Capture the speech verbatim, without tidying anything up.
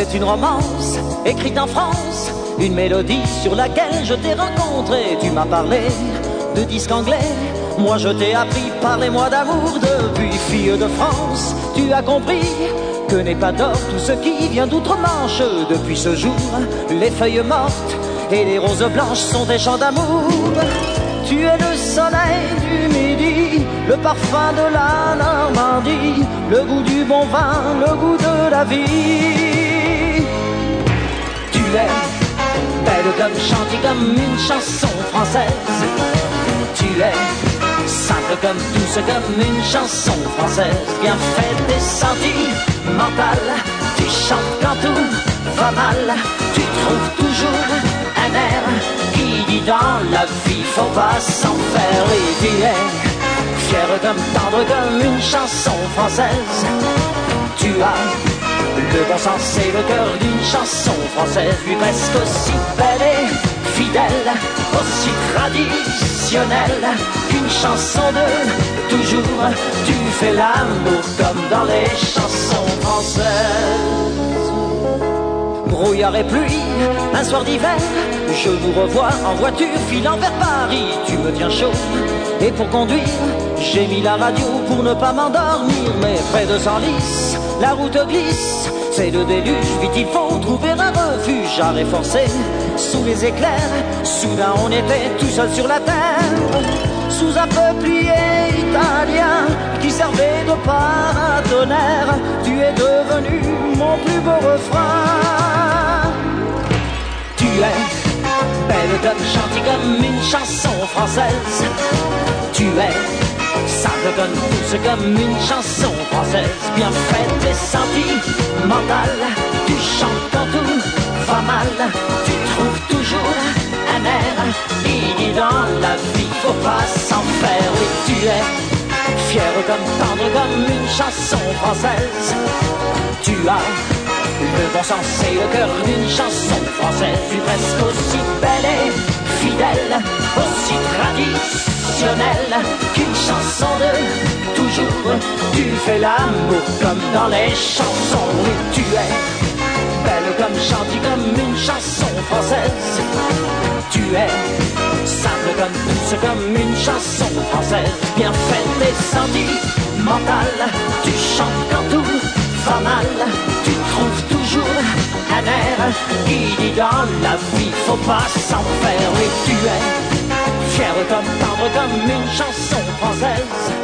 C'est une romance écrite en France, une mélodie sur laquelle je t'ai rencontré. Tu m'as parlé de disques anglais, moi je t'ai appris, parlez-moi d'amour. Depuis fille de France, tu as compris que n'est pas d'or tout ce qui vient d'outre-Manche. Depuis ce jour, les feuilles mortes et les roses blanches sont des chants d'amour. Tu es le soleil du midi, le parfum de la Normandie, le goût du bon vin, le goût de la vie. Tu es belle comme gentille comme une chanson française. Tu es simple comme douce comme une chanson française. Bien faite et sentimentale, tu chantes quand tout va mal. Tu trouves toujours un air qui dit dans la vie faut pas s'en faire. Et tu es fière comme tendre comme une chanson française. Tu as le bon sens et le cœur d'une chanson française. Puis presque aussi belle et fidèle, aussi traditionnelle qu'une chanson de toujours. Tu fais l'amour comme dans les chansons françaises. Brouillard et pluie, un soir d'hiver, je vous revois en voiture filant vers Paris. Tu me tiens chaud et pour conduire, j'ai mis la radio pour ne pas m'endormir. Mais près de Senlis, la route glisse, c'est le déluge, vite il faut trouver un refuge. Arrêt forcé, sous les éclairs, soudain on était tout seul sur la terre. Sous un peuplier italien qui servait de paratonnerre, tu es devenu mon plus beau refrain. Tu es belle comme gentille comme une chanson française. Tu es simple comme douce comme une chanson française. Bien faite et sentimentale, tu chantes quand tout va mal. Tu trouves toujours un air qui dit dans la vie faut pas s'en faire. Oui, tu es fière comme tendre comme une chanson française. Tu as le bon sens et le cœur d'une chanson française. Tu es presque aussi belle et fidèle, aussi traditionnelle qu'une chanson de toujours. Tu fais l'amour comme dans les chansons. Oui, tu es belle comme gentille comme une chanson française. Tu es simple comme douce comme une chanson française. Bien faite et sentimentale, tu chantes quand tout va mal. Tu trouves toujours un air qui dit dans la vie faut pas s'en faire. Oui, tu es fière comme tendre comme une chanson française.